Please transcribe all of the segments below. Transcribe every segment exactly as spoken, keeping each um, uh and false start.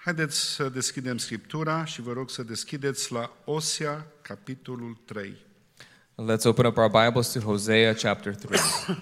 Haideți să deschidem Scriptura și vă rog să deschideți la Osea, capitolul trei. Let's open up our Bibles to Hosea chapter three.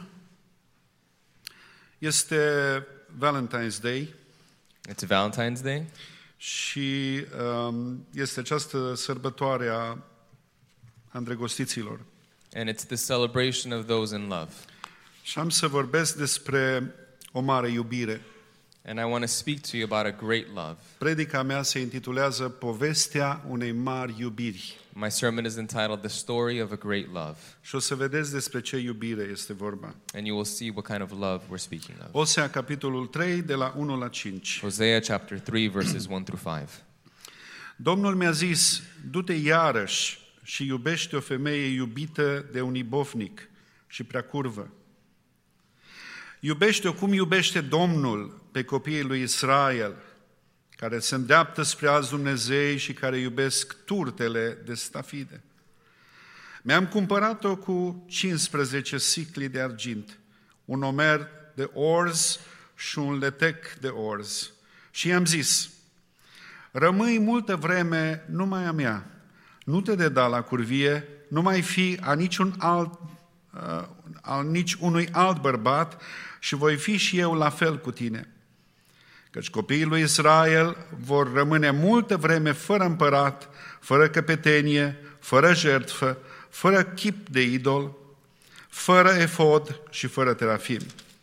Este Valentine's Day It's Valentine's Day, și um, este această sărbătoare a îndrăgostiților. and it's the celebration of those in love. Și am să vorbesc despre o mare iubire. And I want to speak to you about a great love. Predica mea se intitulează Povestea unei mari iubiri. My sermon is entitled The Story of a Great Love. Și o să vedeți despre ce iubire este vorba. And you will see what kind of love we're speaking of. Osea, capitolul trei, de la unu la cinci. Hosea chapter three, verses one through five. Domnul mi-a zis, du-te iarăși și iubește o femeie iubită de un ibofnic și prea curvă. Iubește-o cum iubește Domnul pe copiii lui Israel, care se îndreaptă spre alți Dumnezei și care iubesc turtele de stafide. Mi-am cumpărat-o cu cincisprezece sicli de argint, un omer de orz și un letec de orz. Și i-am zis, rămâi multă vreme numai a mea, nu te deda la curvie, nu mai fi a niciun alt, uh, al nici unui alt bărbat și voi fi și eu la fel cu tine. Căci copiii lui Israel vor rămâne multă vreme fără împărat, fără căpetenie, fără jertfă, fără chip de idol, fără efod și fără terafim.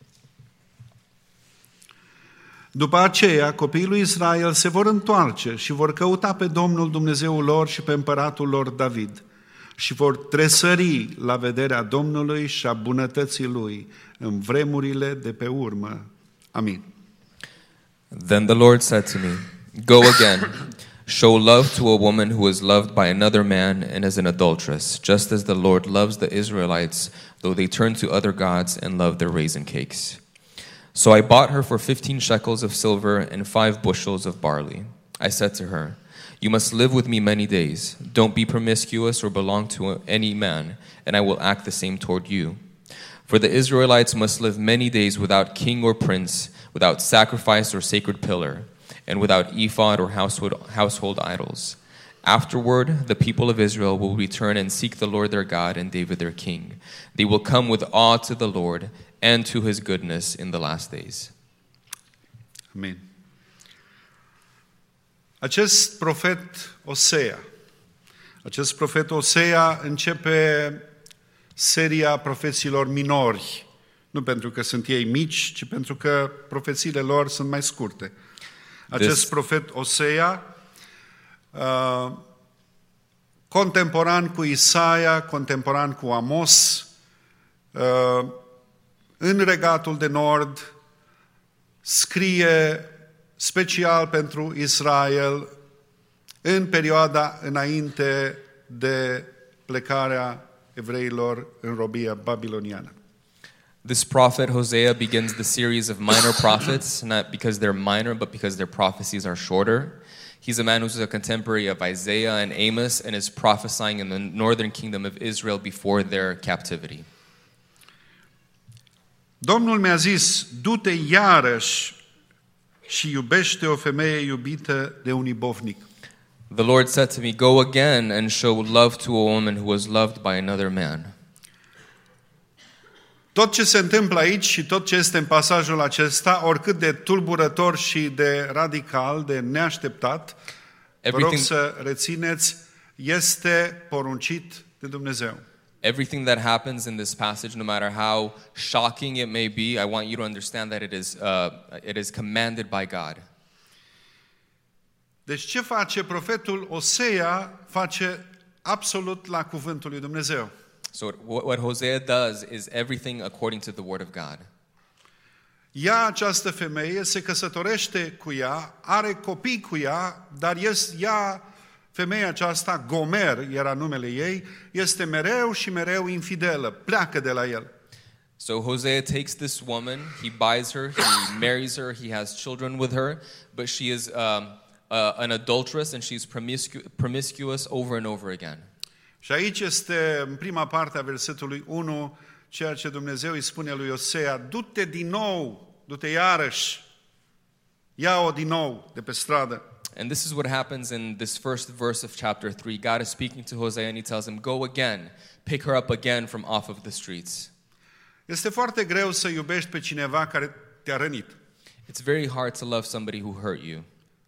După aceea, copiii lui Israel se vor întoarce și vor căuta pe Domnul Dumnezeul lor și pe împăratul lor David și vor tresări la vederea Domnului și a bunătății Lui în vremurile de pe urmă. Amin. Then the Lord said to me, Go again, show love to a woman who is loved by another man and is an adulteress, just as the Lord loves the Israelites, though they turn to other gods and love their raisin cakes. So I bought her for fifteen shekels of silver and five bushels of barley. I said to her, You must live with me many days. Don't be promiscuous or belong to any man, and I will act the same toward you. For the Israelites must live many days without king or prince, without sacrifice or sacred pillar, and without ephod or household, household idols. Afterward, the people of Israel will return and seek the Lord their God and David their king. They will come with awe to the Lord and to his goodness in the last days. Amin. Acest profet Osea, acest profet Osea începe seria profeților minori, nu pentru că sunt ei mici, ci pentru că profețiile lor sunt mai scurte. Acest This... profet Osea, uh, contemporan cu Isaia, contemporan cu Amos, uh, în Regatul de Nord, scrie special pentru Israel în perioada înainte de plecarea evreilor în robia babiloniană. This prophet Hosea begins the series of minor prophets, not because they're minor, but because their prophecies are shorter. He's a man who's a contemporary of Isaiah and Amos and is prophesying in the northern kingdom of Israel before their captivity. Domnul mi-a zis, du-te iarăși și iubește o femeie iubită de un ibofnic. The Lord said to me, Go again and show love to a woman who was loved by another man. Tot ce se întâmplă aici și tot ce este în pasajul acesta, oricât de tulburător și de radical, de neașteptat, vă rog să rețineți, este poruncit de Dumnezeu. Everything that happens in this passage, no matter how shocking it may be, I want you to understand that it is, uh, it is commanded by God. Deci ce face profetul Osea? Face absolut la cuvântul lui Dumnezeu. So what Hosea does is everything according to the word of God. Ia această femeie, se căsătorește cu ea, are copii cu ea, dar este ea, femeia aceasta, Gomer era numele ei, este mereu și mereu infidelă, pleacă de la el. So Hosea takes this woman, he buys her, he marries her, he has children with her, but she is um, uh, an adulteress and she's promiscu- promiscuous over and over again. Și aici este, în prima parte a versetului unu, ceea ce Dumnezeu îi spune lui Osea, du-te din nou, du-te iarăși, ia-o din nou de pe stradă. And this is what happens in this first verse of chapter three. God is speaking to Hosea and He tells him, go again, pick her up again from off of the streets. Este foarte greu să iubești pe cineva care te-a rănit. It's very hard to love somebody who hurt you,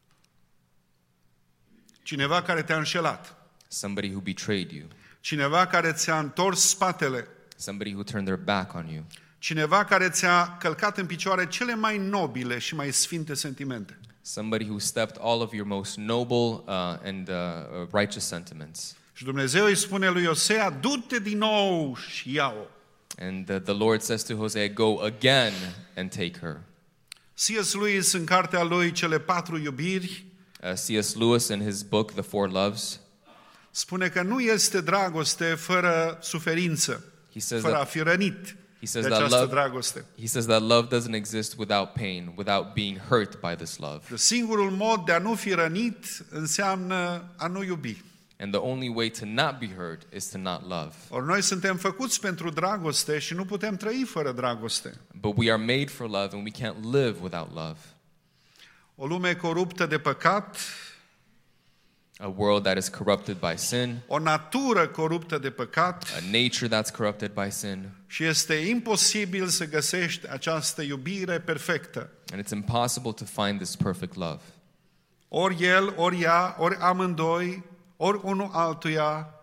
Cineva care te-a înșelat. somebody who betrayed you, Cineva care ți-a întors spatele. somebody who turned their back on you, Cineva care ți-a călcat în picioare cele mai nobile și mai sfinte sentimente. somebody who stepped all of your most noble uh, and uh, uh, righteous sentiments. Și Dumnezeu îi spune lui Osea, du-te din nou și ia-o. And uh, the Lord says to Hosea, go again and take her. C S. Lewis, în cartea lui Cele patru iubiri, Uh, C S. Lewis, in his book, The Four Loves, spune că nu este dragoste fără suferință, he says fără a that, fi rănit he says de that această love, dragoste. he says that love doesn't exist without pain, without being hurt by this love. Singurul mod de a nu fi rănit înseamnă a nu iubi. And the only way to not be hurt is to not love. Ori noi suntem făcuți pentru dragoste și nu putem trăi fără dragoste. But we are made for love and we can't live without love. O lume coruptă de păcat, A world that is corrupted by sin, o natură coruptă de păcat a nature that's corrupted by sin, și este imposibil să găsești această iubire perfectă. and it's impossible to find this perfect love. Ori el, ori ea, ori amândoi, ori unul altuia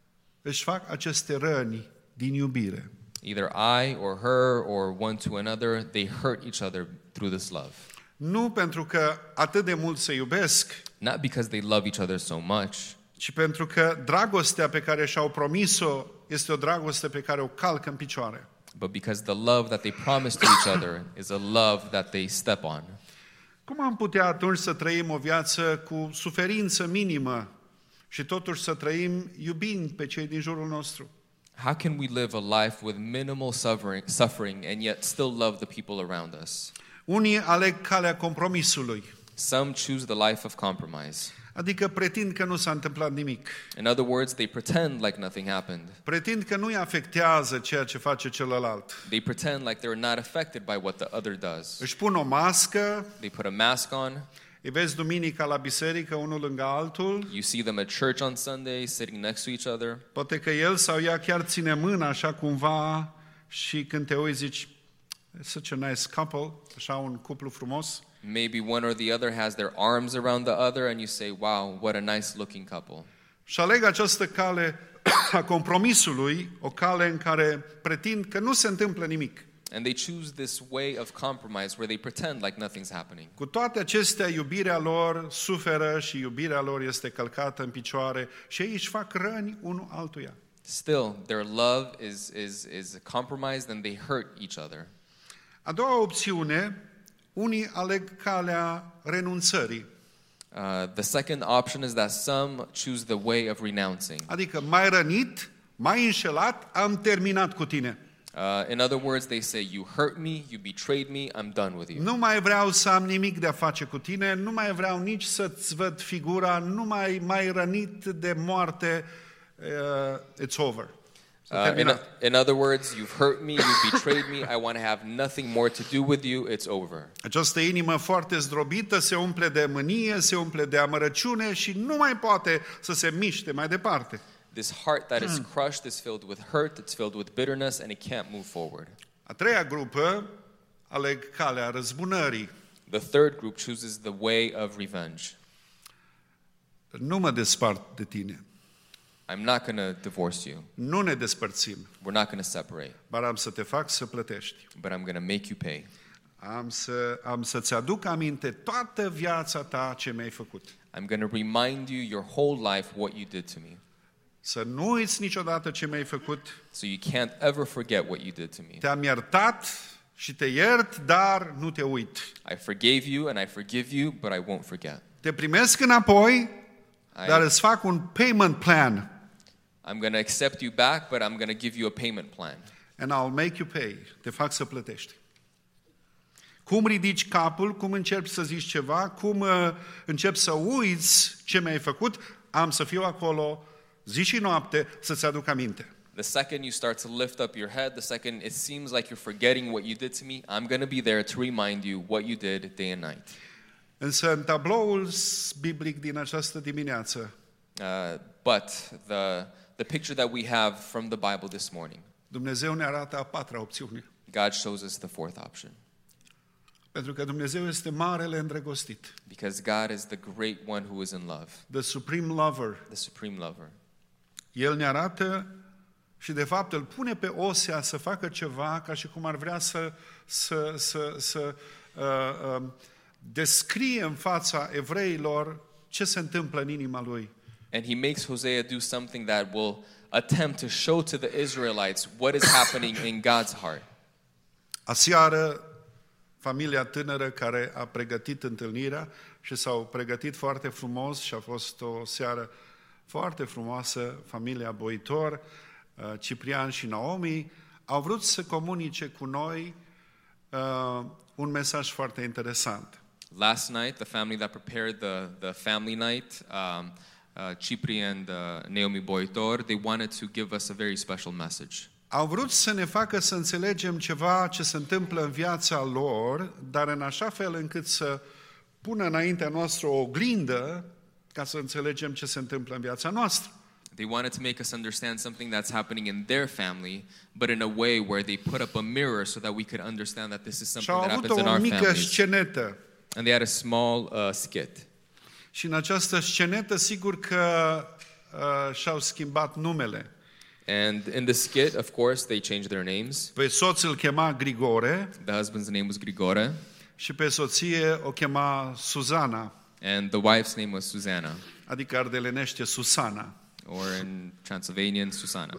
își fac aceste răni din iubire. Either I or her or one to another, they hurt each other through this love. Nu pentru că atât de mult se iubesc, Not because they love each other so much, ci pentru că dragostea pe care și-au promis-o este o dragoste pe care o calcă în picioare. but because the love that they promise to each other is a love that they step on. Cum am putea atunci să trăim o viață cu suferință minimă și totuși să trăim iubind pe cei din jurul nostru? How can we live a life with minimal suffering, suffering and yet still love the people around us? Unii aleg calea compromisului, Some choose the life of compromise. adică pretind că nu s-a întâmplat nimic. In other words, they pretend like nothing happened. Pretind că nu-i afectează ceea ce face celălalt. They pretend like they're not affected by what the other does. Își pun o mască, They put a mask on. îi vezi duminica la biserică unul lângă altul, You see them at church on Sunday sitting next to each other. poate că el sau ea chiar ține mâna așa cumva și când te uiți zici, such a nice couple, așa un cuplu frumos. Maybe one or the other has their arms around the other and you say, wow, what a nice looking couple. Și aleg această cale a compromisului, o cale în care pretind că nu se întâmplă nimic. And they choose this way of compromise where they pretend like nothing's happening. Cu toate acestea, iubirea lor suferă și iubirea lor este călcată în picioare și ei își fac răni unul altuia. Still, their love is, is, is compromised and they hurt each other. A doua opțiune, unii aleg calea renunțării, Uh, the second option is that some choose the way of renouncing. adică mai rănit, mai înșelat, am terminat cu tine. Uh, in other words, they say, you hurt me, you betrayed me, I'm done with you. Nu mai vreau să am nimic de a face cu tine, nu mai vreau nici să-ți văd figura, nu mai mai rănit de moarte, uh, it's over. S-a Uh, in, terminat. in other words, you've hurt me, you've betrayed me, I want to have nothing more to do with you, it's over. Această inimă foarte zdrobită se umple de mânie, se umple de amărăciune și nu mai poate să se miște mai departe. This heart that is crushed is filled with hurt, it's filled with bitterness, and it can't move forward. A treia grupă aleg calea răzbunării. The third group chooses the way of revenge. Nu mă despart de tine, I'm not going to divorce you. nu ne despărțim, We're not going to separate, dar am să te fac să plătești. but I'm going to make you pay. Am, să, am să-ți aduc aminte toată viața ta ce mi-ai făcut. I'm going to remind you your whole life what you did to me. Să nu uiți niciodată ce mi-ai făcut. So you can't ever forget what you did to me. Te-am iertat și te iert, dar nu te uit. I forgave you and I forgive you, but I won't forget. Te primesc înapoi, I, dar îți fac un payment plan. I'm going to accept you back, but I'm going to give you a payment plan. And I'll make you pay. Te fac să plătești. Cum ridici capul, cum începi să zici ceva, cum uh, începi să uiți ce mi-ai făcut, am să fiu acolo zi și noapte să-ți aduc aminte. The second you start to lift up your head, the second it seems like you're forgetting what you did to me, I'm going to be there to remind you what you did day and night. Însă în tabloul biblic din această dimineață, Uh, but the, the picture that we have from the Bible this morning, Dumnezeu ne arată a patra opțiune. God shows us the fourth option. Pentru că Dumnezeu este marele îndrăgostit. Because God is the great one who is in love, The supreme lover. the supreme lover. El ne arată și de fapt îl pune pe Osea să facă ceva ca și cum ar vrea să, să, să, să uh, uh, descrie în fața evreilor ce se întâmplă în inima lui. And he makes Hosea do something that will attempt to show to the Israelites what is happening in God's heart. Aseară, familia tânără care a pregătit întâlnirea și s-au pregătit foarte frumos și a fost o seară foarte frumoasă, familia Boitor, Ciprian și Naomi, au vrut să comunice cu noi uh, un mesaj foarte interesant. Last night, the family that prepared the, the family night, um, uh, Cipri and uh, Naomi Boitor, they wanted to give us a very special message. Au vrut să ne facă să înțelegem ceva ce se întâmplă în viața lor, dar în așa fel încât să pună înaintea noastră o oglindă ca să înțelegem ce se întâmplă în viața noastră. They wanted to make us understand something that's happening in their family, but in a way where they put up a mirror so that we could understand that this is Și something au that avut happens in o our mică families. scenetă. And they had a small uh, skit. Și în această scenetă, sigur că uh, și-au schimbat numele. And in the skit, of course, they changed their names. Pe soț îl chema Grigore The husband's name was Grigore, și pe soție o chema Suzana, and the wife's name was Susanna, adică ardelenește Susana. or in Transylvanian, Susanna.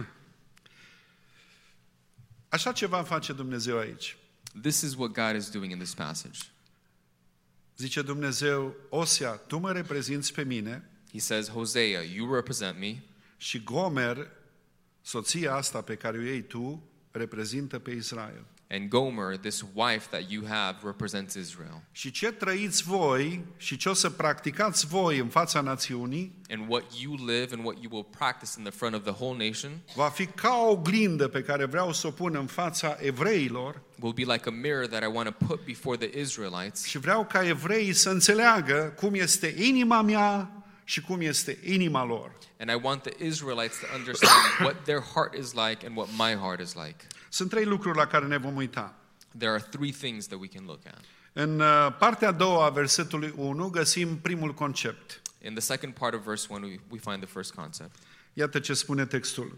Așa ceva face Dumnezeu aici. This is what God is doing in this passage. Zice Dumnezeu, Osea, tu mă reprezinți pe mine He says, Hosea, you represent me, și Gomer, soția asta pe care o iei tu, reprezintă pe Israel. and Gomer, this wife that you have, represents Israel. Și ce trăiți voi și ce o să practicați voi în fața națiunii And what you live and what you will practice in the front of the whole nation va fi ca o oglindă pe care vreau să o pun în fața evreilor will be like a mirror that I want to put before the Israelites. și vreau ca evreii să înțeleagă cum este inima mea și cum este inima lor. And I want the Israelites to understand what their heart is like and what my heart is like. Sunt trei lucruri la care ne vom uita. There are three things that we can look at. În uh, partea a doua a versetului unu găsim primul concept. In the second part of verse one, we, we find the first concept. Iată ce spune textul.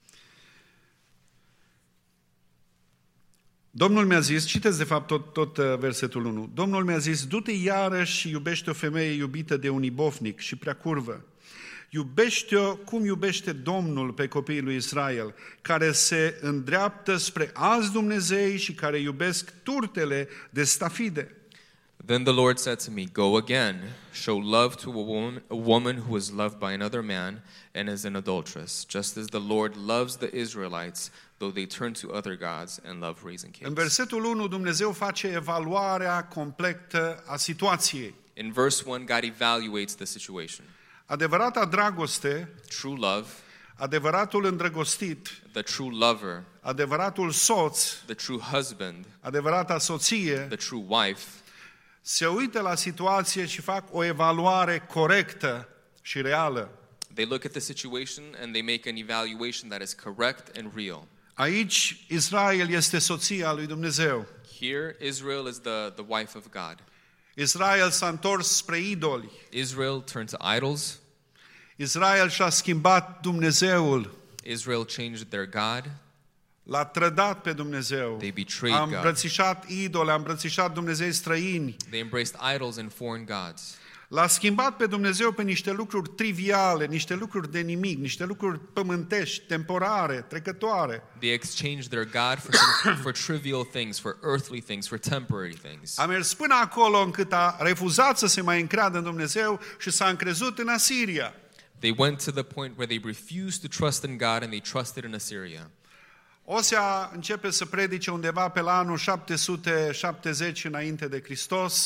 Domnul mi-a zis, citeți de fapt tot, tot uh, versetul unu. Domnul mi-a zis, du-te iarăși și iubește o femeie iubită de un ibofnic și prea curvă. Iubește-o cum iubește Domnul pe copiii lui Israel, care se îndreaptă spre alți Dumnezei și care iubesc turtele de stafide. Then the Lord said to me, Go again, show love to a woman, a woman who is loved by another man and is an adulteress, just as the Lord loves the Israelites, though they turn to other gods and love raising În cakes. versetul unu Dumnezeu face evaluarea completă a situației. In verse one, God evaluates the situation. Adevărata dragoste, True love, adevăratul îndrăgostit, the true lover, adevăratul soț, the true husband, adevărata soție, the true wife, se uită la situație și fac o evaluare corectă și reală. they look at the situation and they make an evaluation that is correct and real. Aici Israel este soția lui Dumnezeu. Here, Israel is the, the wife of God. Israel s-a întors spre idoli. Israel turned to idols. Israel și-a schimbat Dumnezeul. Israel changed their God. L-a trădat pe Dumnezeu. They betrayed A God. îmbrățișat idoli, a îmbrățișat Dumnezei străini. They embraced idols and foreign gods. L-a schimbat pe Dumnezeu pe niște lucruri triviale, niște lucruri de nimic, niște lucruri pământești, temporare, trecătoare. They exchanged their God for, some, for trivial things, for earthly things, for temporary things. A mers până acolo încât a refuzat să se mai încreadă în Dumnezeu și s-a încrezut în Asiria. They went to the point where they refused to trust in God and they trusted in Assyria. Osea începe să predice undeva pe la anul șapte sute șaptezeci înainte de Hristos.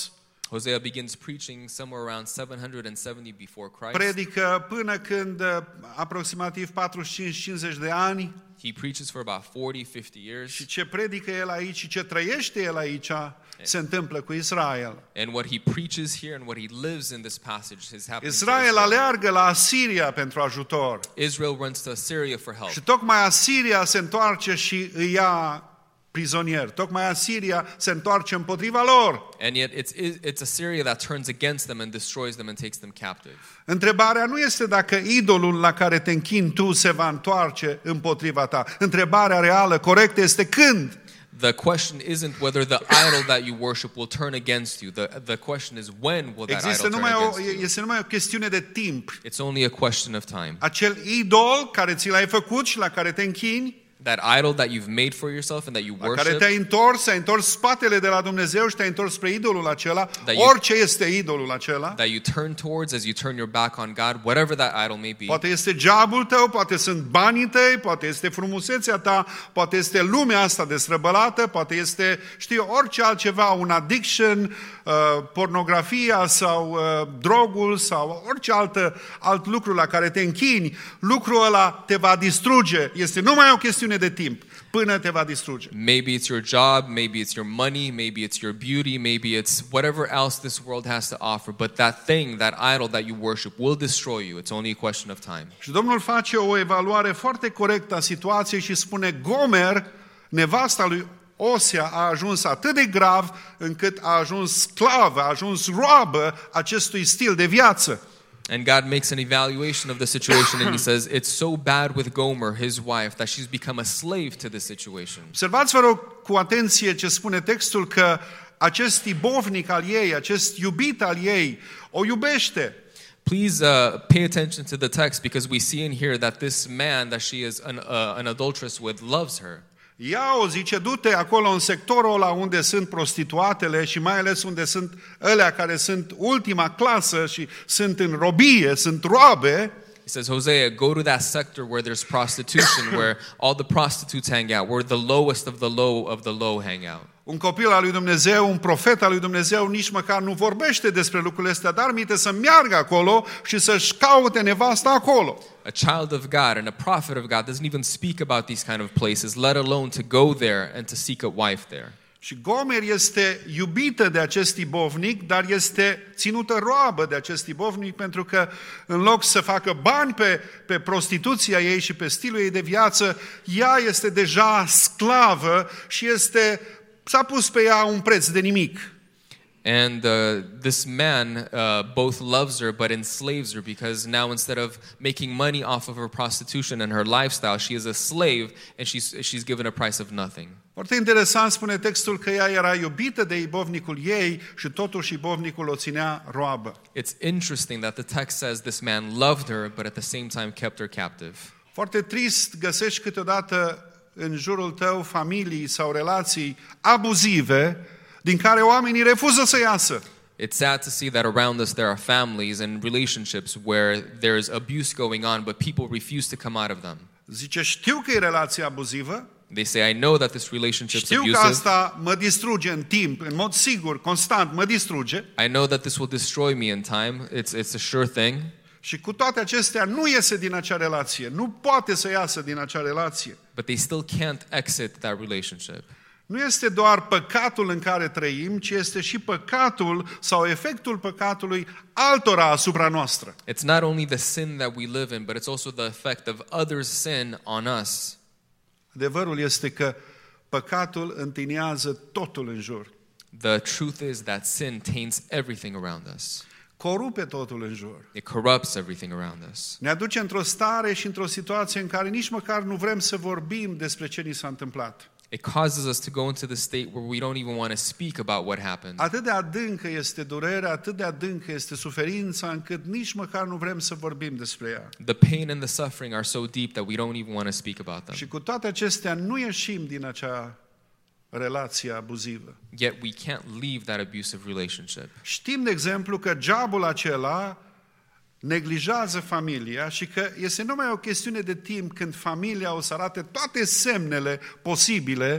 Hosea begins preaching somewhere around seven hundred seventy before Christ. Predică până când aproximativ patruzeci și cinci cincizeci de ani. He preaches for about forty fifty years. Și ce predică el aici și ce trăiește el aici se întâmplă cu Israel. And what he preaches here and what he lives in this passage is happening. Israel aleargă la Asiria pentru ajutor. Israel runs to Assyria for help. Și tocmai Asiria se întoarce și îi ia prizonier. Tocmai Asiria se întoarce împotriva lor. And yet it's it's Assyria that turns against them and destroys them and takes them captive. Întrebarea nu este dacă idolul la care te închini tu se va întoarce împotriva ta. Întrebarea reală, corectă, este când. The question isn't whether the idol that you worship will turn against you. The the question is when will that Există idol turn numai o, against you. este numai o chestiune de timp. It's only a question of time. Acel idol care ți l-ai făcut și la care te închini, That idol that you've made for yourself and that you la care worship, te-ai întors, ai întors spatele de la Dumnezeu și te-ai întors spre idolul acela, That you- orice este idolul acela. that you turn towards as you turn your back on God, whatever that idol may be. Poate este jobul tău, poate sunt banii tăi, poate este frumusețea ta, poate este lumea asta destrăbălată, poate este, știu, orice altceva, un addiction, uh, pornografia sau uh, drogul sau orice altă, alt lucru la care te închini, lucrul ăla te va distruge. Este numai o chestiune de timp până te va distruge. Maybe it's your job, maybe it's your money, maybe it's your beauty, maybe it's whatever else this world has to offer, but that thing, that idol that you worship will destroy you. It's only a question of time. Și Domnul face o evaluare foarte corectă a situației și spune: Gomer, nevasta lui Osea, a ajuns atât de grav încât a ajuns sclavă, a ajuns roabă acestui stil de viață. And God makes an evaluation of the situation and he says, it's so bad with Gomer, his wife, that she's become a slave to this situation. Observați, vă rog, cu atenție ce spune textul, că acest ibovnic al ei, acest iubit al ei, o iubește. Please uh, pay attention to the text, because we see in here that this man that she is an, uh, an adulteress with loves her. Ea o zice: du-te acolo în sectorul ăla unde sunt prostituatele și mai ales unde sunt ălea care sunt ultima clasă și sunt în robie, sunt roabe. He says, Hosea, go to that sector where there's prostitution, where all the prostitutes hang out, where the lowest of the low of the low hang out. Un copil al lui Dumnezeu, un profet al lui Dumnezeu nici măcar nu vorbește despre lucrurile astea, dar minte să meargă acolo și să-și caute nevasta acolo. A child of God and a prophet of God doesn't even speak about these kind of places, let alone to go there and to seek a wife there. Și Gomer este iubită de acest ibovnic, dar este ținută roabă de acest ibovnic, pentru că în loc să facă bani pe, pe prostituția ei și pe stilul ei de viață, ea este deja sclavă și este, s-a pus pe ea un preț de nimic. And uh, this man uh, both loves her but enslaves her, because now instead of making money off of her prostitution and her lifestyle, she is a slave and she's, she's given a price of nothing. Foarte interesant spune textul că ea era iubită de ibovnicul ei și totuși ibovnicul o ținea roabă. It's interesting that the text says this man loved her but at the same time kept her captive. Foarte trist găsești câteodată în jurul tău familii sau relații abuzive din care oamenii refuză să iasă. It's sad to see that around us there are families and relationships where there's abuse going on, but people refuse to come out of them. Zice: știu că e relație abuzivă, They say, I know that this relationship's știu că abusive. asta mă distruge în timp, în mod sigur, constant mă distruge, I know that this will destroy me in time. It's, it's a sure thing. și cu toate acestea nu iese din acea relație, nu poate să iasă din acea relație. But they still can't exit that relationship. Nu este doar păcatul în care trăim, ci este și păcatul sau efectul păcatului altora asupra noastră. It's not only the sin that we live in, but it's also the effect of others' sin on us. Adevărul este că păcatul întinează totul în jur. The truth is that sin taints everything around us. Corupe totul în jur. It corrupts everything around us. Ne aduce într-o stare și într-o situație în care nici măcar nu vrem să vorbim despre ce ni s-a întâmplat. It causes us to go into the state where we don't even want to speak about what happened. Atât de adâncă este durerea, atât de adâncă este suferința, încât nici măcar nu vrem să vorbim despre ea. The pain and the suffering are so deep that we don't even want to speak about them. Și cu toate acestea nu ieșim din acea relație abuzivă. Yet we can't leave that abusive relationship. Știm, de exemplu, că jobul acela neglijează familia și că este numai o chestiune de timp când familia o să arate toate semnele posibile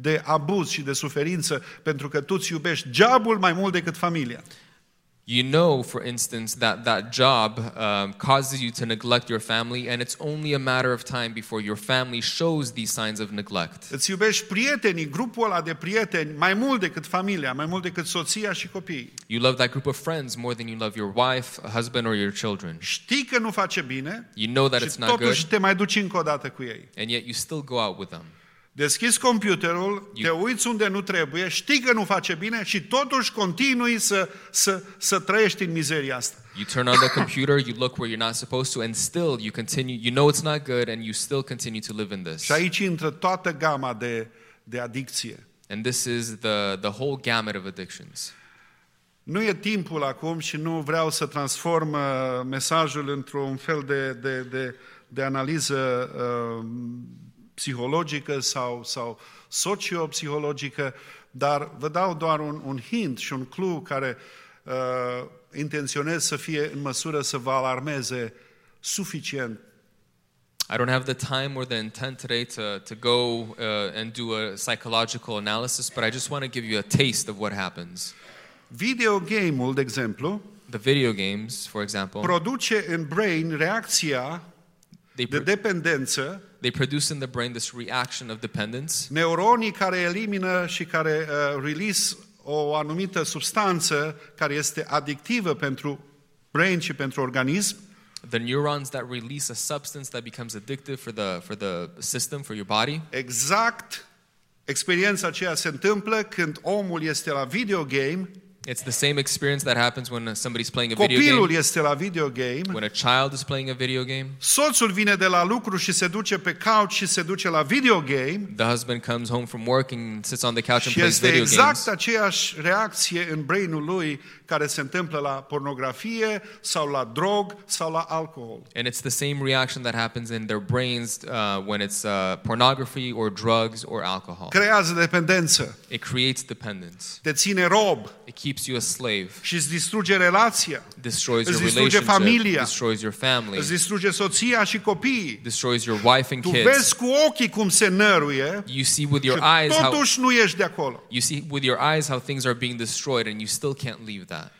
de abuz și de suferință pentru că tu îți iubești jobul mai mult decât familia. You know, for instance, that that job um, causes you to neglect your family, and it's only a matter of time before your family shows these signs of neglect. Îți iubești prietenii, grupul ăla de prieteni mai mult decât familia, mai mult decât soția și copiii. You love that group of friends more than you love your wife, a husband, or your children. Știi că nu face bine You know that și it's not good, totuși te mai duci încă o dată cu ei. and yet you still go out with them. Deschizi computerul, te uiți unde nu trebuie, știi că nu face bine și totuși continui să, să, să trăiești în mizeria asta. You turn on the computer, you look where you're not supposed to, and still you continue, you know it's not good, and you still continue to live in this. Și aici intră toată gama de, de adicție. And this is the, the whole gamut of addictions. Nu e timpul acum și nu vreau să transform uh, mesajul într-un fel de, de, de, de analiză uh, psihologică sau, sau sociopsihologică, dar vă dau doar un, un hint și un clue care uh, intenționez să fie în măsură să vă alarmeze suficient. I don't have the time or the intent today to, to go uh, and do a psychological analysis, but I just want to give you a taste of what happens. Video game-ul, de exemplu, The video games, for example, produce în brain reacția they, de pro- dependență, they produce in the brain this reaction of dependence. neuronii care elimină și care uh, release o anumită substanță care este adictivă pentru brain și pentru organism. The neurons that release a substance that becomes addictive for the, for the system, for your body. Exact experiența aceea se întâmplă când omul este la video game, It's the same experience that happens when somebody's playing a video copilul game, este la video game, when a child is playing a video game. soțul vine de la lucru și se duce pe couch și se duce la video game. The husband comes home from work and sits on the couch and Și plays este video exact games. aceeași reacție în brainul lui care se întâmplă la pornografie sau la drog sau la alcool. And it's the same reaction that happens in their brains uh, when it's uh, pornography or drugs or alcohol. Creează dependență, It creates dependence. te ține rob It keeps you a slave. și îți distruge relația, Destroys Îți your distruge relationship. familia. Destroys your family. îți distruge soția și copiii. Destroys your wife and Tu kids. vezi cu ochii cum se năruie You see with și your eyes how totuși nu ești de acolo. you see with your eyes how things are being destroyed, and you still can't leave that.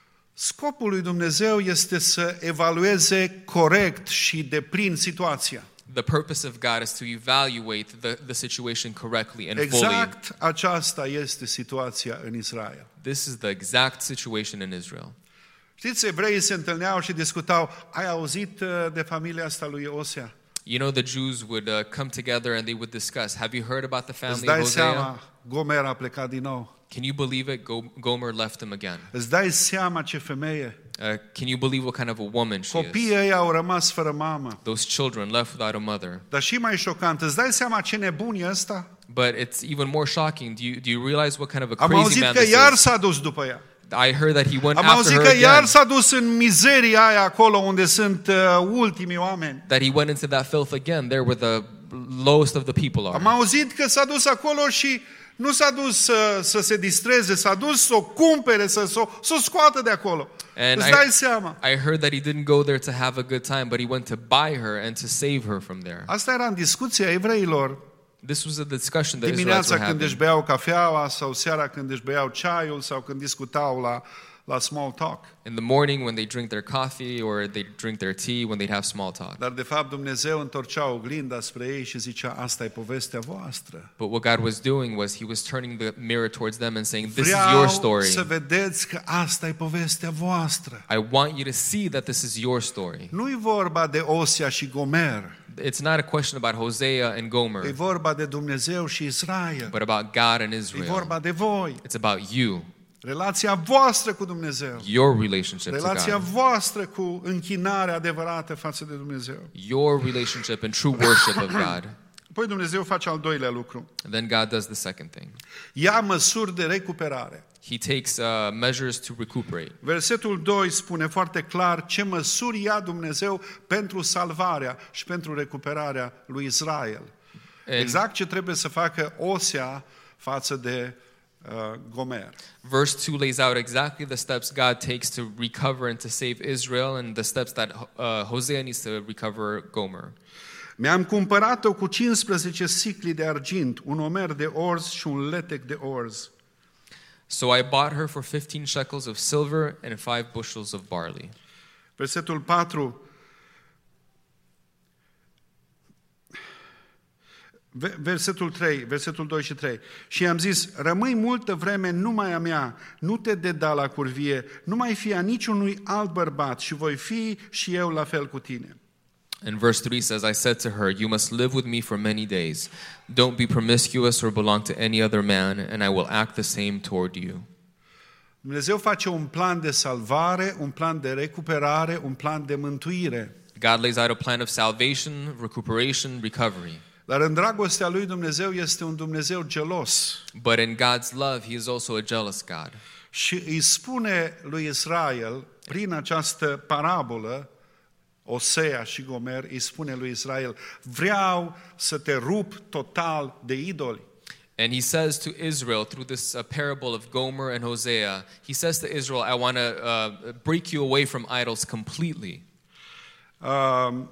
Scopul lui Dumnezeu este să evalueze corect și deplin situația. The purpose of God is to evaluate the, the situation correctly and fully. Exact aceasta este situația în Israel. This is the exact situation in Israel. Știți, evreii se întâlneau și discutau, ai auzit uh, de familia asta lui Osea? You know, the Jews would uh, come together and they would discuss, have you heard about the Îți family dai of Hosea? seama, Gomer a plecat din nou. Can you believe it? Go- Gomer left him again. Îți dai seama ce femeie? Uh, can you believe what kind of a woman she Copiii is? ei au rămas fără mamă. Those children left without a mother. Dar și mai șocant, îți dai seama ce nebun e ăsta? But it's even more shocking. Do you, do you realize what kind of a Am crazy auzit man că this iar is? s-a dus după ea. I heard that he went Am after auzit her că iar again. s-a dus în mizeria aia acolo unde sunt uh, ultimii oameni. That he went into that filth again, there where the lowest of the people Am are. auzit că s-a dus acolo și nu s-a dus să, să se distreze, s-a dus să o cumpere, să, să, să o scoată de acolo. And Îți I- dai seama. I heard that he didn't go there to have a good time, but he went to buy her and to save her from there. Asta era în discuția evreilor. This was a discussion that Israelites Dimineața were când își having. beau cafeaua sau seara când își beau ceaiul sau când discutau la, la small talk. In the morning when they drink their coffee or they drink their tea, when they'd have small talk. Dar de fapt Dumnezeu întorcea oglinda spre ei și zicea, asta e povestea voastră. But what God was doing was he was turning the mirror towards them and saying, this is your Vreau story. să vedeți că asta e povestea voastră. I want you to see that this is your story. Nu-i vorba de Osea și Gomer. It's not a question about Hosea and E Gomer, vorba de Dumnezeu și Israel. but about God and E Israel. vorba de voi. It's about you, Relația voastră cu Dumnezeu. your relationship to Relația God, voastră cu închinarea adevărată față de Dumnezeu. your relationship and true worship of God. Apoi Dumnezeu face al doilea lucru. And then God does the second thing. Ia măsuri de recuperare. He takes uh, measures to recuperate. Versetul doi spune foarte clar ce măsuri ia Dumnezeu pentru salvarea și pentru recuperarea lui Israel. And Exact ce trebuie să facă Osea față de uh, Gomer. verse two lays out exactly the steps God takes to recover and to save Israel and the steps that uh, Hosea needs to recover Gomer. Mi-am cumpărat-o cu cincisprezece sicli de argint, un omer de orz și un letec de orz. So I bought her for fifteen shekels of silver and five bushels of barley. Versetul patru. Versetul trei, versetul doi și trei. Și i-am zis, rămâi multă vreme numai a mea, nu te deda la curvie, nu mai fi a niciunui alt bărbat și voi fi și eu la fel cu tine. And verse three says, I said to her, you must live with me for many days. Don't be promiscuous or belong to any other man, and I will act the same toward you. Dumnezeu face un plan de salvare, un plan de recuperare, un plan de mântuire. God lays out a plan of salvation, recuperation, recovery. Dar în dragostea lui Dumnezeu este un Dumnezeu gelos. But in God's love, he is also a jealous God. Și îi spune lui Israel, prin această parabolă, Osea și Gomer, îi spune lui Israel, vreau să te rup total de idoli. And he says to Israel, through this uh, parable of Gomer and Hosea, he says to Israel, I want to uh, break you away from idols completely. Um,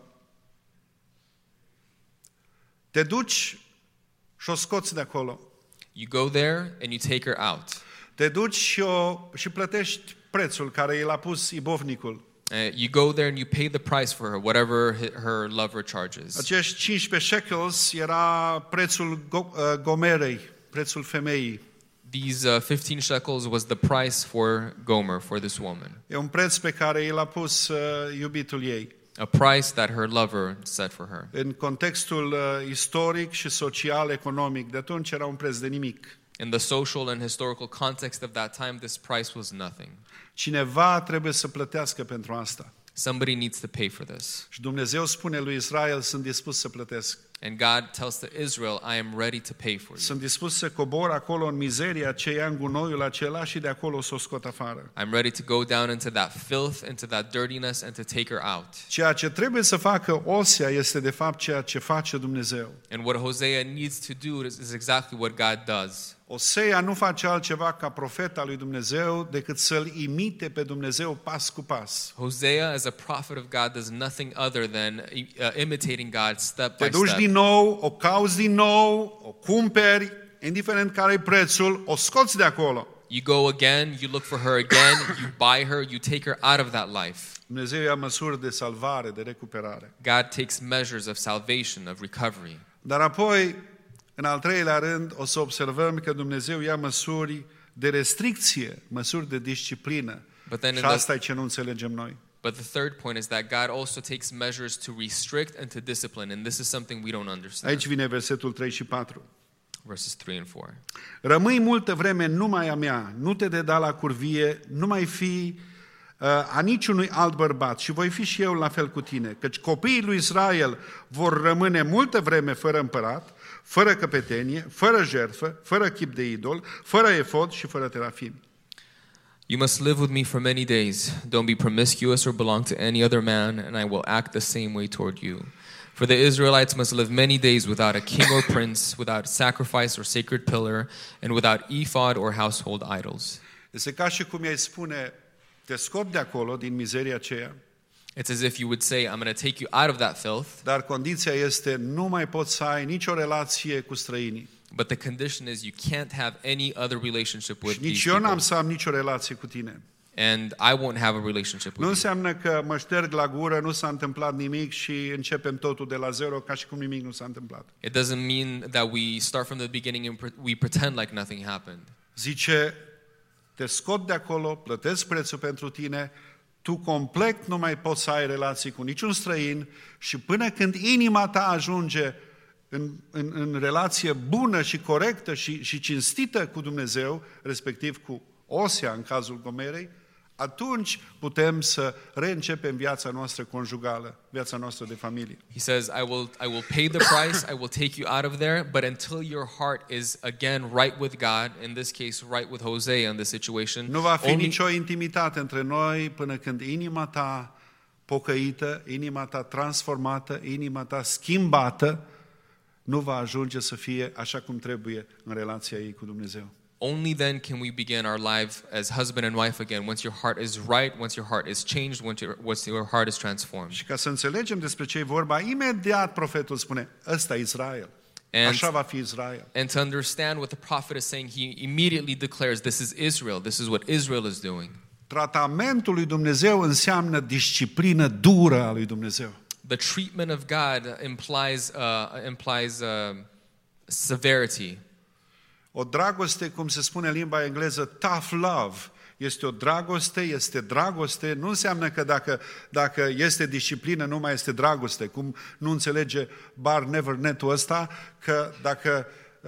te duci și o scoți de acolo. You go there and you take her out. Te duci și, o, și plătești prețul care i l-a pus ibovnicul. Uh, you go there and you pay the price for her, whatever hi- her lover charges. Acești cincisprezece shekels era prețul go, uh, Gomerei, prețul femeii. These uh, fifteen shekels was the price for Gomer, for this woman. E un preț pe care i l-a pus uh, iubitul ei. A price that her lover set for her. În contextul uh, istoric și social, economic, de atunci era un preț de nimic. In the social and historical context of that time, this price was nothing. Cineva trebuie să plătească pentru asta. Somebody needs to pay for this. Și Dumnezeu spune lui Israel, sunt dispus să plătesc. And God tells to Israel, I am ready to pay for you. Sunt dispus să cobor acolo în mizeria aceea, în gunoiul acela și de acolo să o scot afară. I'm ready to go down into that filth, into that dirtiness, and to take her out. Ceea ce trebuie să facă Osea este de fapt ceea ce face Dumnezeu. And what Hosea needs to do is, is exactly what God does. Osea nu face altceva ca profet al lui Dumnezeu decât să-L imite pe Dumnezeu pas cu pas. Hosea, as a prophet of God, does nothing other than uh, imitating God step Te by duci step. din nou, o cauți din nou, o cumperi, indiferent care e prețul, o scoți de acolo. You go again, you look for her again, you buy her, you take her out of that life. Dumnezeu ia măsuri de salvare, de recuperare. God takes measures of salvation, of recovery. Dar apoi, în al treilea rând, o să observăm că Dumnezeu ia măsuri de restricție, măsuri de disciplină. But then in Și the, asta e ce nu înțelegem noi. but the third point is that God also takes measures to restrict and to discipline, and this is something we don't understand. Aici vine versetul trei și patru. Verses three and four. Rămâi multă vreme numai a mea, nu te deda la curvie, nu mai fi uh, a niciunui alt bărbat și voi fi și eu la fel cu tine, căci copiii lui Israel vor rămâne multă vreme fără împărat, fără căpetenie, fără jertfă, fără chip de idol, fără efod și fără terafim. You must live with me for many days. Don't be promiscuous or belong to any other man, and I will act the same way toward you. For the Israelites must live many days without a king or prince, without sacrifice or sacred pillar, and without ephod or household idols. Este ca și cum i-ai spune, te scot de acolo, din mizeria aceea, It's as if you would say, I'm going to take you out of that filth, dar condiția este, nu mai poți să ai nicio relație cu străinii. but the condition is you can't have any other relationship with Și nici these eu people. n-am să am nicio relație cu tine. And I won't have a relationship Nu with you. înseamnă că mă șterg la gură, nu s-a întâmplat nimic și începem totul de la zero ca și cum nimic nu s-a întâmplat. It doesn't mean that we start from the beginning and pre- we pretend like nothing happened. Zice, te scot de acolo, plătesc prețul pentru tine, tu complet nu mai poți să ai relații cu niciun străin și până când inima ta ajunge în, în, în relație bună și corectă și, și cinstită cu Dumnezeu, respectiv cu Osea în cazul Gomerei, atunci putem să reîncepem viața noastră conjugală, viața noastră de familie. He says, I will, I will pay the price, I will take you out of there, but until your heart is again right with God, in this case, right with Hosea in this situation, Nu va fi only, nicio intimitate între noi până când inima ta pocăită, inima ta transformată, inima ta schimbată, nu va ajunge să fie așa cum trebuie în relația ei cu Dumnezeu. Only then can we begin our life as husband and wife again, once your heart is right, once your heart is changed, once your, once your heart is transformed. Și ca să înțelegem despre ce e vorba, imediat profetul spune, ăsta e Israel. And, Așa va fi Israel. and to understand what the prophet is saying, he immediately declares, this is Israel, this is what Israel is doing. Tratamentul lui Dumnezeu înseamnă disciplină dură a lui Dumnezeu. The treatment of God implies, uh, implies uh, severity. O dragoste, cum se spune în limba engleză, tough love. Este o dragoste, este dragoste, nu înseamnă că dacă, dacă este disciplină nu mai este dragoste, cum nu înțelege Bar Nevernet-ul ăsta, că dacă uh,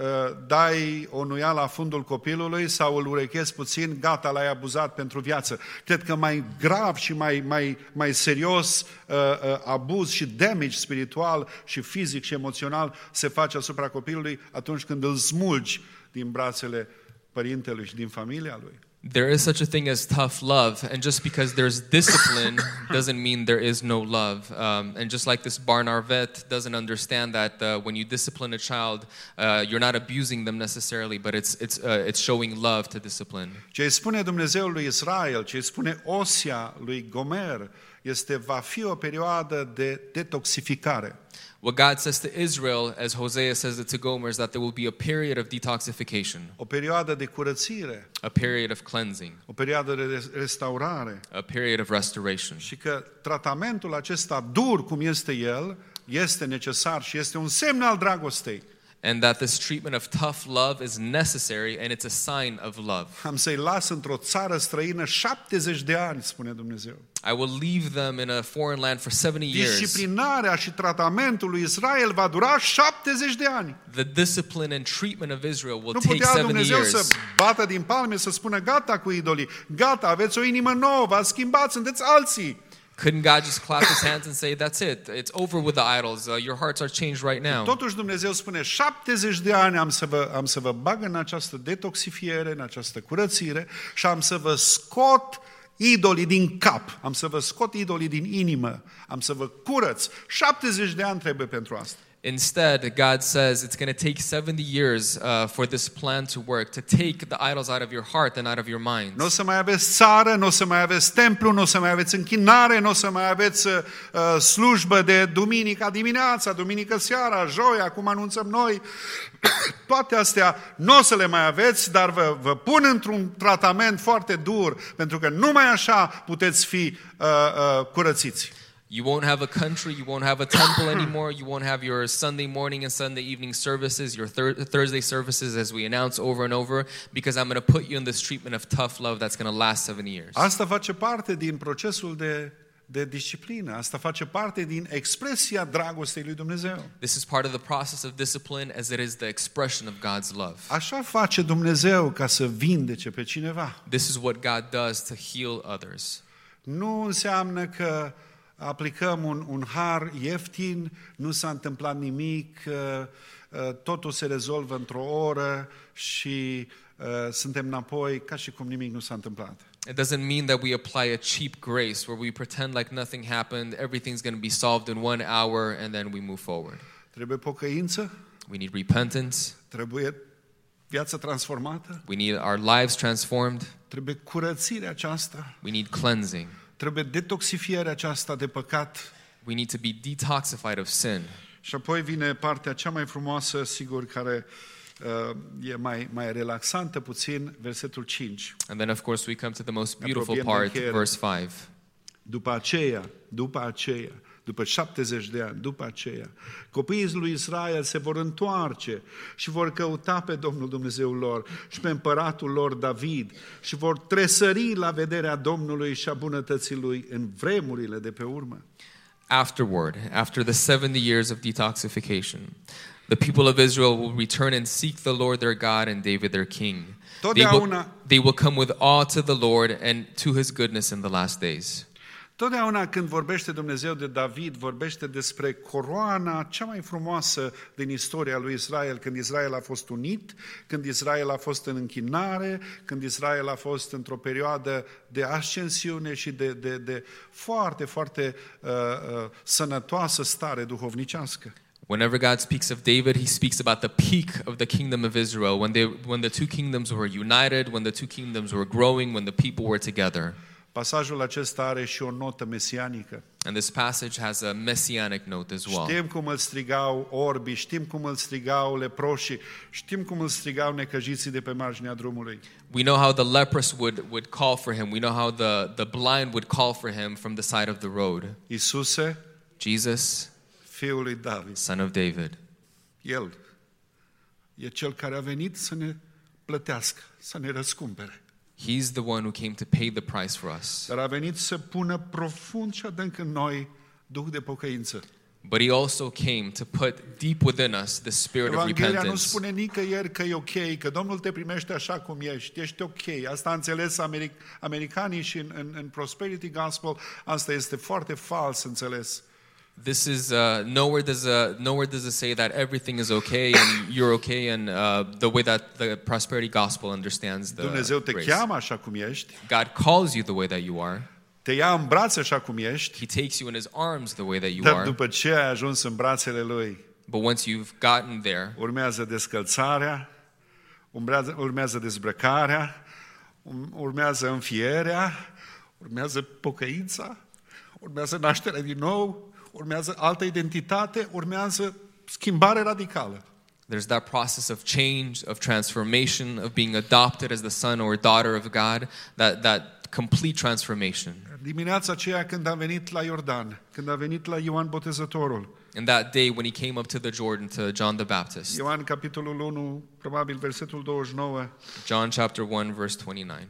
dai o nuia la fundul copilului sau îl urechezi puțin, gata, l-ai abuzat pentru viață. Cred că mai grav și mai, mai, mai serios uh, uh, abuz și damage spiritual și fizic și emoțional se face asupra copilului atunci când îl smulgi din brațele părintelui și din familia lui. There is such a thing as tough love, and just because there's discipline doesn't mean there is no love. Um, and just like this Barnard vet doesn't understand that uh, when you discipline a child, uh, you're not abusing them necessarily, but it's it's uh, it's showing love to discipline. Ce îi spune Dumnezeul lui Israel, ce îi spune Osia lui Gomer, este va fi o perioadă de detoxificare. What God says to Israel, as Hosea says it to Gomer, is that there will be a period of detoxification, O perioadă de curățire, a period of cleansing, o perioadă de restaurare a period of restoration. și că tratamentul acesta dur cum este el este necesar și este un semn al dragostei. And that this treatment of tough love is necessary, and it's a sign of love. Am să-i las într-o țară străină șaptezeci de ani, spune Dumnezeu. I will leave them in a foreign land for seventy years. Disciplinarea și tratamentul lui Israel va dura șaptezeci de ani. The discipline and treatment of Israel will Nu take putea seventy Dumnezeu years. să bată din palme, să spună gata cu idolii, gata, aveți o inimă nouă, v-ați schimbat, sunteți alții. Couldn't God just clap his hands and say, that's it, it's over with the idols, uh, your hearts are changed right now? Totuși Dumnezeu spune, șaptezeci de ani am să, vă, am să vă bag în această detoxifiere, în această curățire și am să vă scot idolii din cap, am să vă scot idolii din inimă, am să vă curăț. șaptezeci de ani trebuie pentru asta. Instead, God says it's going to take seventy years uh, for this plan to work, to take the idols out of your heart and out of your mind. Nu o să mai aveți țară, nu o să mai aveți templu, nu o să mai aveți închinare, nu o să mai aveți uh, slujbă de duminica dimineața, duminică seara, joia, cum anunțăm noi. Toate astea nu o să le mai aveți, dar vă, vă pun într-un tratament foarte dur, pentru că numai așa puteți fi uh, uh, curățiți. You won't have a country, you won't have a temple anymore, you won't have your Sunday morning and Sunday evening services, your thir- Thursday services as we announce over and over, because I'm going to put you in this treatment of tough love that's going to last seven years. Asta face parte din procesul de, de disciplină, asta face parte din expresia dragostei lui Dumnezeu. This is part of the process of discipline as it is the expression of God's love. Așa face Dumnezeu ca să vindece pe cineva. This is what God does to heal others. Nu înseamnă că aplicăm un, un har ieftin, nu s-a întâmplat nimic, totul se rezolvă într-o oră și uh, suntem înapoi ca și cum nimic nu s-a întâmplat. It doesn't mean that we apply a cheap grace where we pretend like nothing happened, everything's going to be solved in one hour, and then we move forward. Trebuie pocăință, We need repentance. trebuie viața transformată, We need our lives transformed. trebuie curățirea aceasta, We need cleansing. trebuie detoxifierea aceasta de păcat. We need to be detoxified of sin. Și apoi vine partea cea mai frumoasă, sigur, care uh, e mai, mai relaxantă puțin, versetul cinci. And then, of course, we come to the most beautiful apropiem de part, încheiere. verse five. După aceea, după aceea, după șaptezeci de ani, după aceea, copiii lui Israel se vor întoarce și vor căuta pe Domnul Dumnezeul lor și pe împăratul lor David și vor tresări la vederea Domnului și a bunătății lui în vremurile de pe urmă. Afterward, after the seventy years of detoxification, the people of Israel will return and seek the Lord their God and David their king. They will, they will come with awe to the Lord and to his goodness in the last days. Totdeauna când vorbește Dumnezeu de David, vorbește despre coroana cea mai frumoasă din istoria lui Israel, când Israel a fost unit, când Israel a fost în închinare, când Israel a fost într-o perioadă de ascensiune și de, de, de foarte, foarte uh, uh, sănătoasă stare duhovnicească. Whenever God speaks of David, he speaks about the peak of the kingdom of Israel, when they when the two kingdoms were united, when the two kingdoms were growing, when the people were together. Pasajul acesta are și o notă mesianică. And this passage has a messianic note as well. Știm cum îl strigau orbii, știm cum îl strigau leproșii, știm cum îl strigau necăjiții de pe marginea drumului. We know how the leprous would, would call for him. We know how the, the blind would call for him from the side of the road. Iisuse, Jesus, fiul lui David, son of David. El e cel care a venit să ne plătească, să ne răscumpere. He's the one who came to pay the price for us. Dar a venit să pună profund și adânc în noi duh de pocăință. But he also came to put deep within us the spirit of Evanghelia nu repentance. spune nicăieri că e ok, că Domnul te primește așa cum ești, ești ok. Asta a înțeles americ- americanii și în, în, în Prosperity Gospel, asta este foarte fals înțeles. This is uh, nowhere does uh, nowhere does it say that everything is okay and you're okay and uh, the way that the prosperity gospel understands the Dumnezeu te grace. cheamă așa cum ești, God calls you the way that you are. te ia în brațe așa cum ești, He takes you in His arms the way that you dar are. după ce ai ajuns în brațele Lui, But once you've gotten there, urmează descălțarea, urmează, urmează dezbrăcarea, urmează înfierea, urmează pocăința, urmează nașterea din nou, urmează altă identitate, urmează schimbare radicală. there's that process of change, of transformation, of being adopted as the son or daughter of God, that, that complete transformation. Dimineața aceea când a venit la Iordan, când a venit la Ioan Botezătorul, And that day when he came up to the Jordan to John the Baptist, Ioan capitolul unu, probabil versetul douăzeci și nouă, John chapter one verse twenty-nine.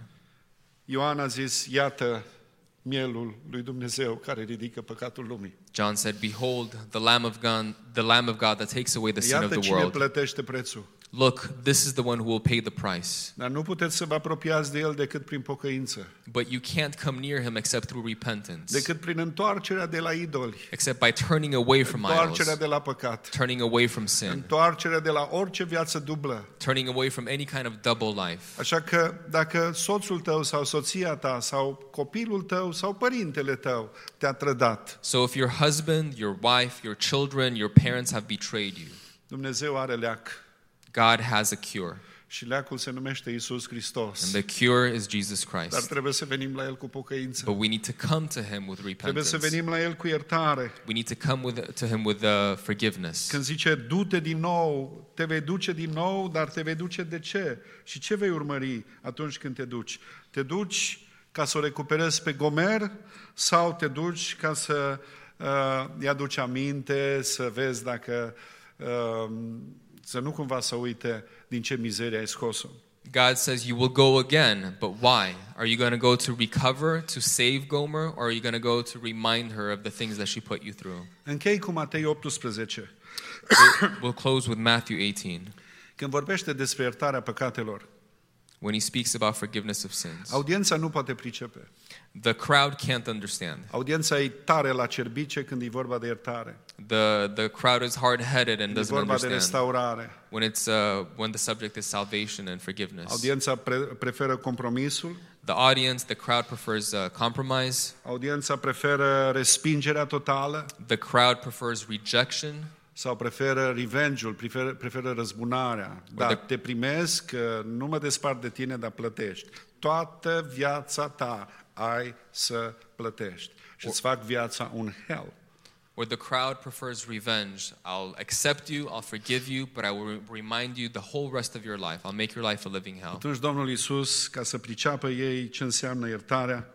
Ioan a zis, iată mielul lui Dumnezeu care ridică păcatul lumii. John said, "Behold, the Lamb of God, the Lamb of God that takes away the sin of Iată the cine world. plătește prețul. Look, this is the one who will pay the price. Dar nu puteți să vă apropiați de el decât prin pocăință, But you can't come near him except through repentance, decât prin întoarcerea de la idoli, except by turning away from întoarcerea idols, de la păcat, turning away from sin, întoarcerea de la orice viață dublă. turning away from any kind of double life. Așa că dacă soțul tău sau soția ta sau copilul tău sau părintele tău te-a trădat, So if your husband, your wife, your children, your parents have betrayed you, Dumnezeu are leac God has a cure. și leacul se numește Iisus Hristos. And the cure is Jesus Dar Christ. trebuie să venim la El cu pocăință. But we need to come to him with Trebuie să repentance. venim la El cu iertare. We need to come with, to him with uh, forgiveness. Când zice, du-te din nou, te vei duce din nou, dar te vei duce de ce? Și ce vei urmări atunci când te duci? Te duci ca să o recuperezi pe Gomer sau te duci ca să uh, îi aduci aminte, să vezi dacă, uh, să nu cumva să uite din ce mizerie ai scos-o? God says you will go again, but why? Are you going to go to recover, to save Gomer, or are you going to go to remind her of the things that she put you through? Închei cu Matei optsprezece. We'll, we'll close with Matthew eighteen. Când vorbește despre iertarea păcatelor, When he speaks about forgiveness of sins, audiența nu poate pricepe. the crowd can't understand. Audiența e tare la cerbice când e vorba de iertare. The the crowd is hard-headed and E doesn't vorba de understand restaurare. when it's uh, when the subject is salvation and forgiveness. Audiența pre- preferă compromisul, The audience, the crowd prefers uh, compromise. audiența preferă respingerea totală The crowd prefers rejection, sau preferă revenge-ul, preferă, preferă răzbunarea. Da, de- te primesc, nu mă despart de tine, dar plătești. Toată viața ta ai să plătești și îți fac viața un hell. or the crowd prefers revenge. I'll accept you, I'll forgive you, but I will remind you the whole rest of your life. I'll make your life a living hell. Atunci Domnul Iisus, ca să priceapă ei ce înseamnă iertarea,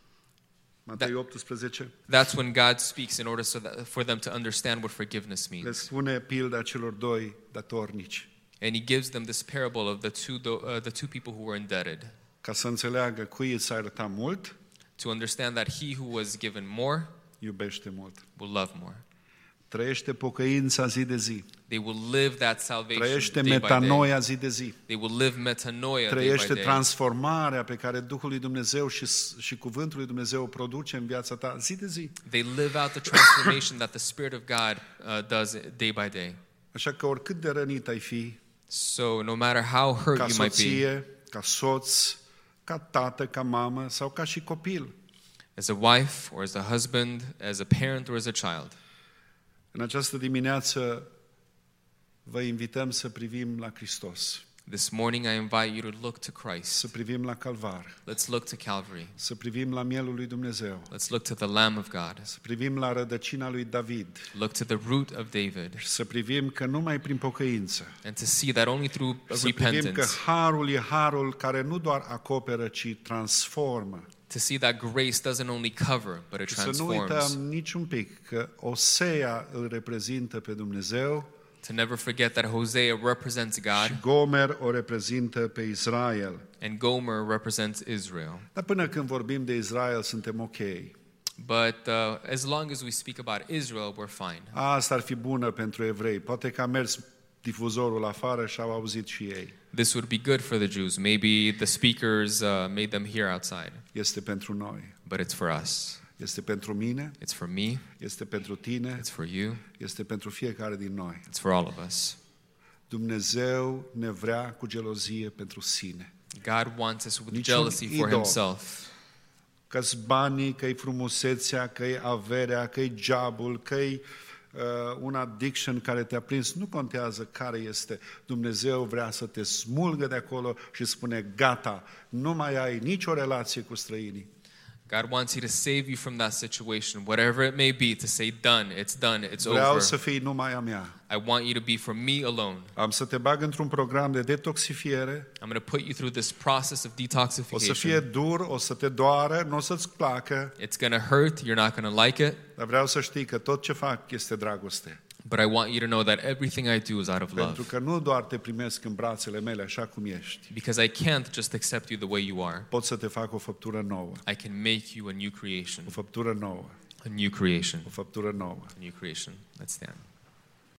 Matei optsprezece, That's when God speaks in order so that, for them to understand what forgiveness le means. spune pilda celor doi datornici, And he gives them this parable of the two do- uh, the two people who were indebted, ca să înțeleagă cui s-a iertat mult, to understand that he who was given more iubește mult. will love more. Trăiește pocăința zi de zi. They will live that salvation Trăiește day by day. metanoia zi de zi. They will live metanoia day by Trăiește day. transformarea pe care Duhul lui Dumnezeu și, și Cuvântul lui Dumnezeu o produce în viața ta zi de zi. They live out the transformation that the Spirit of God uh, does day by day. Așa că oricât de rănit ai fi, So no matter how hurt ca you might be, soție, ca soț, ca tată, ca mamă sau ca și copil, as a wife or as a husband, as a parent or as a child, în această dimineață Vă invităm să privim la Hristos, This morning I invite you to look to să Christ. privim la Calvar, Let's look to Calvary. să privim la mielul lui Dumnezeu, Let's look to the Lamb of God. să privim la rădăcina lui David Look to the root of David. și să privim că numai prin pocăință, And to see that only through să privim că repentance, harul e harul care nu doar acoperă, ci transformă. to see that grace doesn't only cover, but it Și să nu transforms. uităm niciun pic că Osea îl reprezintă pe Dumnezeu To never forget that Hosea represents și God Gomer o reprezintă pe Israel. and Gomer represents Israel. Dar până când vorbim de Israel, suntem ok. But uh, as long as we speak about Israel, we're fine. Asta ar fi bună pentru evrei. Poate că a mers difuzorul afară și au auzit și ei. This would be good for the Jews. Maybe the speakers uh, made them hear outside, Este pentru noi. but it's for us. Este pentru mine, It's for me. este pentru tine, It's for you. este pentru fiecare din noi. It's for all of us. Dumnezeu ne vrea cu gelozie pentru sine. God wants us with Niciun jealousy for idol. himself. Că-s banii, că-i frumusețea, că-i averea, că-i jobul, că-i uh, un addiction care te-a prins, nu contează care este. Dumnezeu vrea să te smulgă de acolo și spune, gata, nu mai ai nicio relație cu străinii. God wants you to save you from that situation, whatever it may be, to say, done, it's done, it's Vreau over. să fii numai a mea. I want you to be for me alone. Am să te bag într-un program de detoxifiere, I'm going to put you through this process of o să fie detoxification. dur, o să te doară, nu o să-ți placă, It's going to hurt, you're not going to like it, dar vreau să știi că tot ce fac este dragoste. but I want you to know that everything I do is out of Pentru love. că nu doar te primesc în brațele mele așa cum ești, Because I can't just accept you the way you are. pot să te fac o făptură nouă, I can make you a new creation. o făptură nouă, A new creation. o făptură nouă. A new creation. Let's stand.